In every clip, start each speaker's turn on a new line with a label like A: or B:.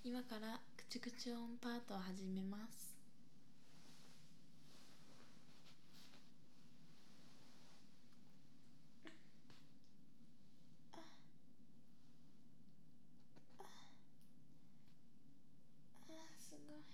A: 今からクチュクチュ音パートを始めます。すごい。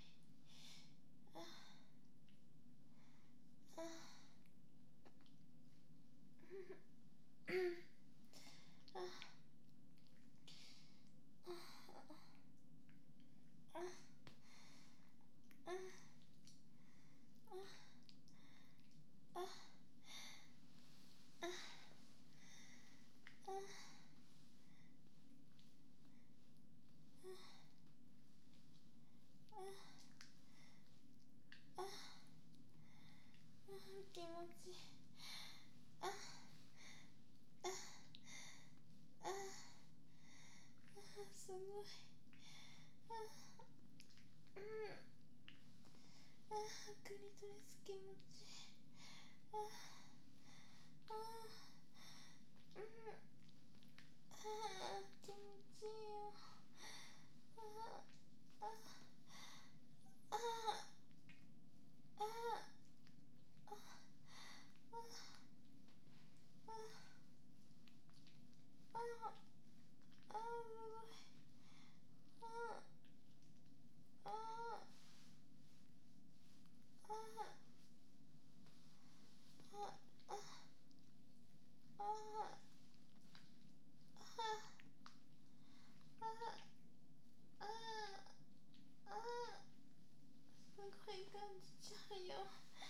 A: 気持ちいい。すごい。クリトリス気持ちいい。気持ちいいよ。すごい感じちゃうよ。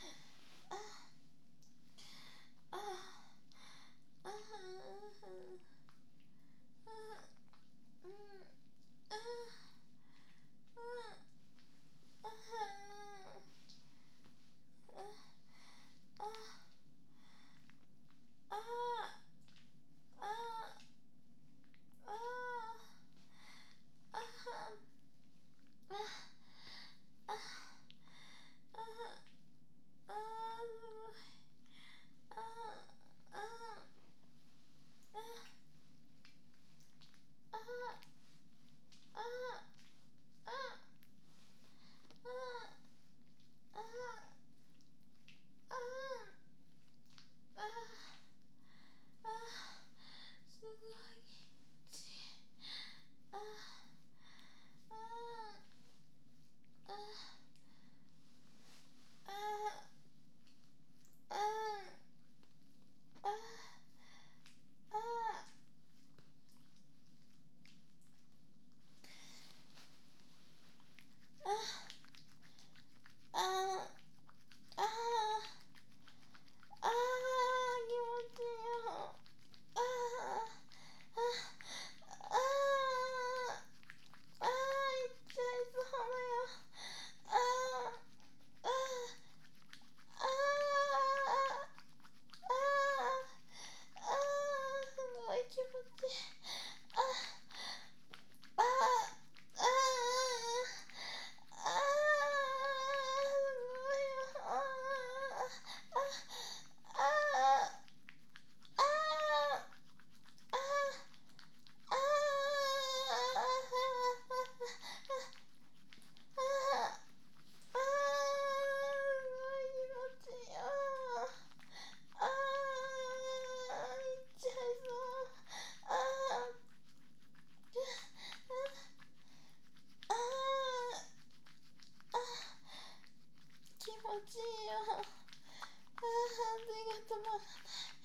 A: 気持ちいいよ。手が止まらない。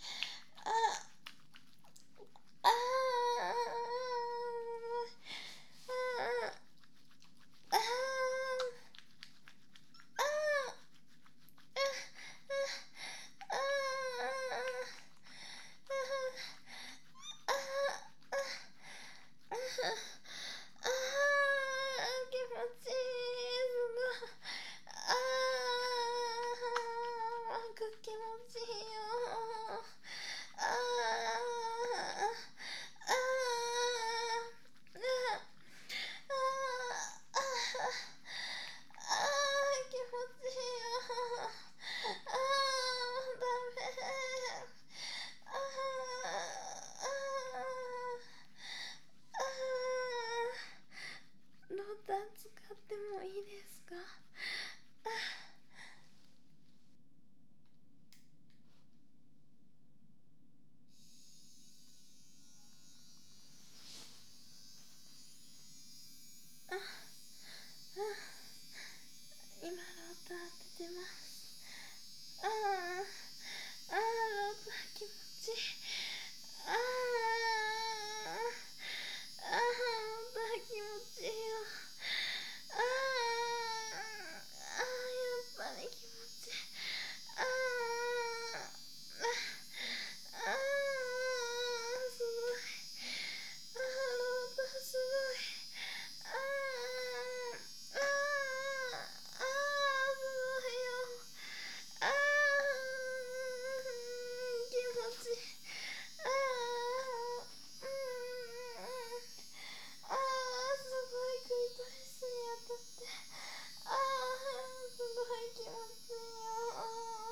A: 気持ちいい。すごい。気持ちいいよ。気持ちいいよ。ダメ。 ってもいいですか？今ローター当ててます。ローター気持ちいい。ローター気持ちいいよ。やっぱり気持ちいい。すごい。ローターすごい。すごいよ。気持ちいい。すごいクリトリスに当たって。すごい気持ちいいよ。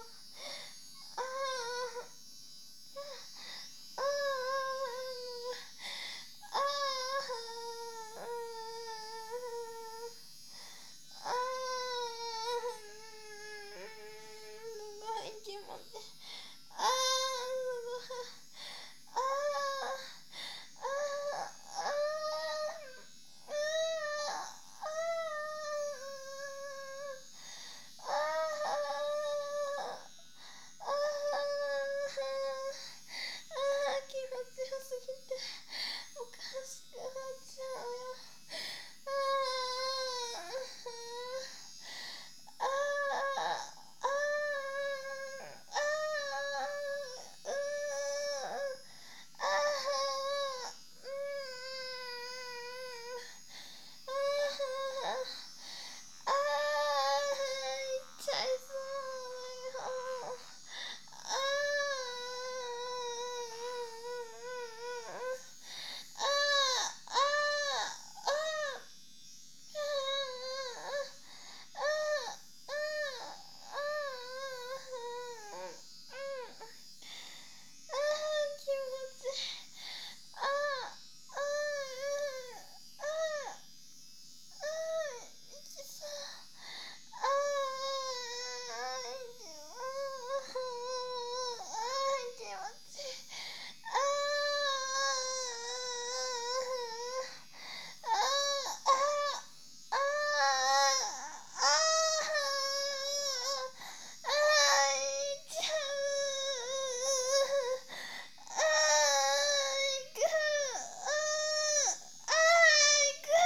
A: すごい気持ちいい。すごい。気持ちよすぎておかしくなっちゃうよ。いっちゃいそうだよ。気持ちいい。いきそう。気持ちいい。いっちゃいく。いく。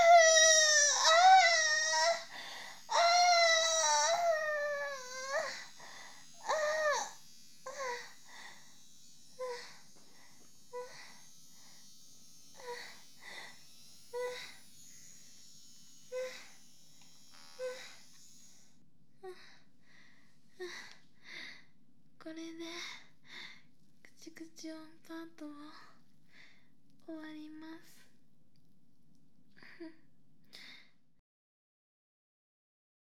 A: これでくちくち音パートを終わります。